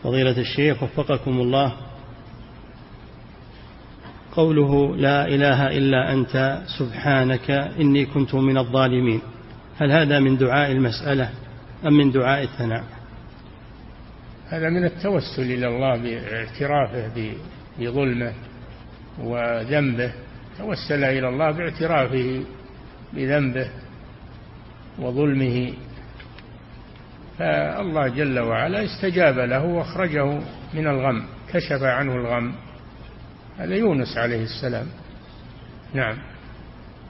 فضيلة الشيخ وفقكم الله، قوله لا إله إلا أنت سبحانك إني كنت من الظالمين، هل هذا من دعاء المسألة أم من دعاء الثناء؟ هذا من التوسل إلى الله باعترافه بظلمه وذنبه، توسل إلى الله باعترافه بذنبه وظلمه، فالله جل وعلا استجاب له واخرجه من الغم، كشف عنه الغم. هذا يونس عليه السلام. نعم.